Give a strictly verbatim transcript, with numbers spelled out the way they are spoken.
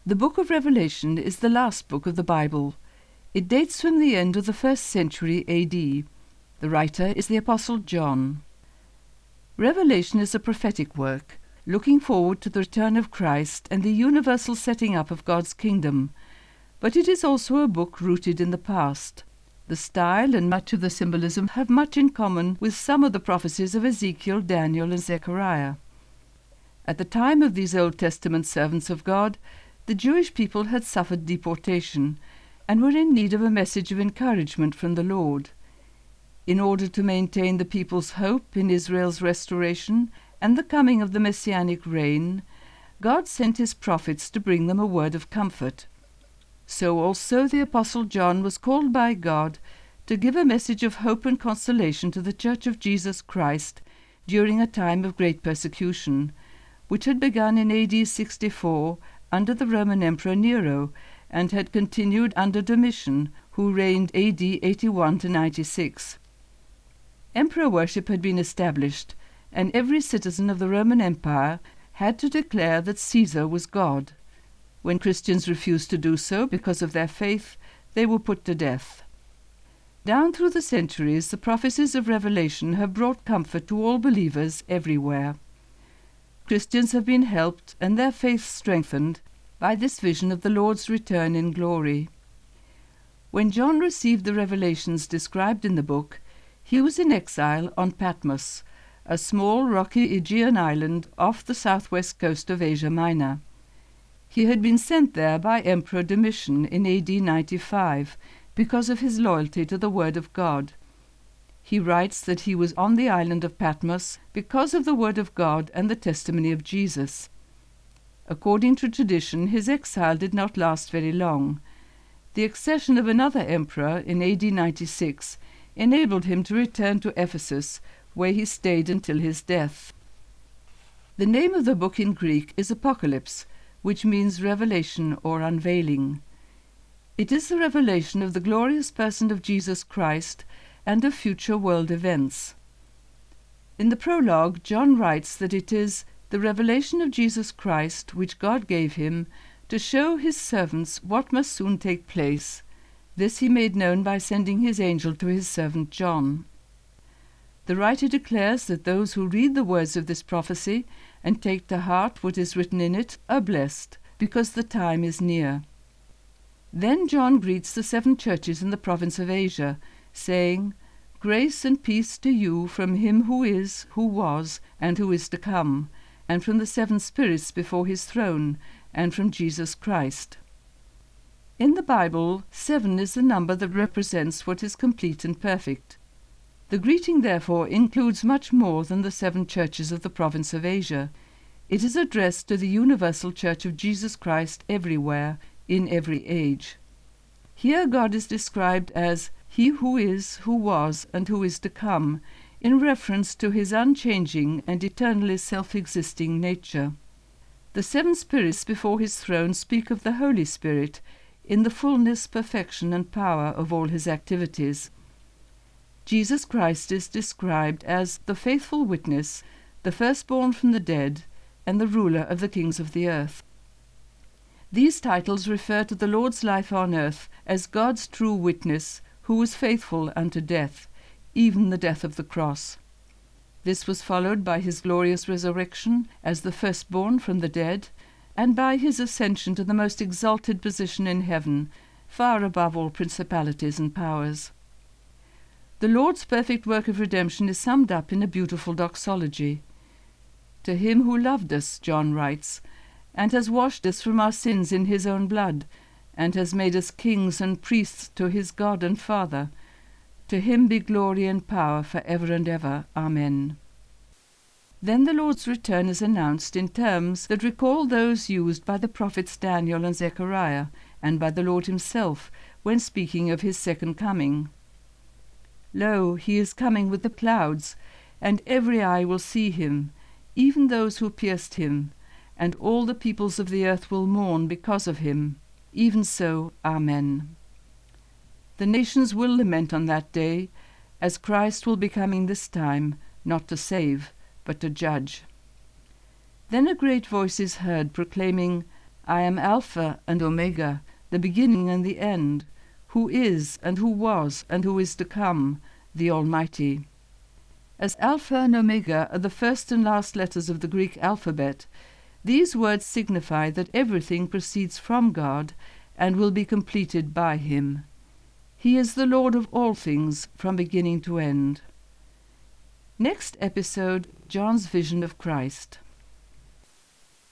The book of Revelation is the last book of the Bible. It dates from the end of the first century A D. The writer is the Apostle John. Revelation is a prophetic work, looking forward to the return of Christ and the universal setting up of God's kingdom, but it is also a book rooted in the past. The style and much of the symbolism have much in common with some of the prophecies of Ezekiel, Daniel, and Zechariah. At the time of these Old Testament servants of God, the Jewish people had suffered deportation and were in need of a message of encouragement from the Lord. In order to maintain the people's hope in Israel's restoration and the coming of the Messianic reign, God sent his prophets to bring them a word of comfort. So also the Apostle John was called by God to give a message of hope and consolation to the Church of Jesus Christ during a time of great persecution, which had begun in A D sixty-four under the Roman Emperor Nero and had continued under Domitian, who reigned A D eighty-one to ninety-six. Emperor worship had been established, and every citizen of the Roman Empire had to declare that Caesar was God. When Christians refused to do so because of their faith, they were put to death. Down through the centuries, the prophecies of Revelation have brought comfort to all believers everywhere. Christians have been helped and their faith strengthened by this vision of the Lord's return in glory. When John received the revelations described in the book, he was in exile on Patmos, a small rocky Aegean island off the southwest coast of Asia Minor. He had been sent there by Emperor Domitian in A D ninety-five because of his loyalty to the Word of God. He writes that he was on the island of Patmos because of the Word of God and the testimony of Jesus. According to tradition, his exile did not last very long. The accession of another emperor in A D ninety-six enabled him to return to Ephesus, where he stayed until his death. The name of the book in Greek is Apocalypse, which means revelation or unveiling. It is the revelation of the glorious person of Jesus Christ and of future world events. In the prologue, John writes that it is the revelation of Jesus Christ which God gave him to show his servants what must soon take place. This he made known by sending his angel to his servant John. The writer declares that those who read the words of this prophecy and take to heart what is written in it are blessed, because the time is near. Then John greets the seven churches in the province of Asia, saying, "Grace and peace to you from him who is, who was, and who is to come, and from the seven spirits before his throne, and from Jesus Christ." In the Bible, seven is the number that represents what is complete and perfect. The greeting, therefore, includes much more than the seven churches of the province of Asia. It is addressed to the universal Church of Jesus Christ everywhere, in every age. Here God is described as He who is, who was, and who is to come, in reference to his unchanging and eternally self-existing nature. The seven spirits before his throne speak of the Holy Spirit, in the fullness, perfection, and power of all his activities. Jesus Christ is described as the faithful witness, the firstborn from the dead, and the ruler of the kings of the earth. These titles refer to the Lord's life on earth as God's true witness, who was faithful unto death, even the death of the cross. This was followed by his glorious resurrection as the firstborn from the dead, and by his ascension to the most exalted position in heaven, far above all principalities and powers. The Lord's perfect work of redemption is summed up in a beautiful doxology. To him who loved us, John writes, and has washed us from our sins in his own blood, and has made us kings and priests to his God and Father, to him be glory and power for ever and ever. Amen. Then the Lord's return is announced in terms that recall those used by the prophets Daniel and Zechariah, and by the Lord himself, when speaking of his second coming. Lo, he is coming with the clouds, and every eye will see him, even those who pierced him, and all the peoples of the earth will mourn because of him. Even so, Amen. The nations will lament on that day, as Christ will be coming this time, not to save, but to judge. Then a great voice is heard proclaiming, I am Alpha and Omega, the beginning and the end, who is, and who was, and who is to come, the Almighty. As Alpha and Omega are the first and last letters of the Greek alphabet, these words signify that everything proceeds from God and will be completed by him. He is the Lord of all things from beginning to end. Next episode, John's vision of Christ.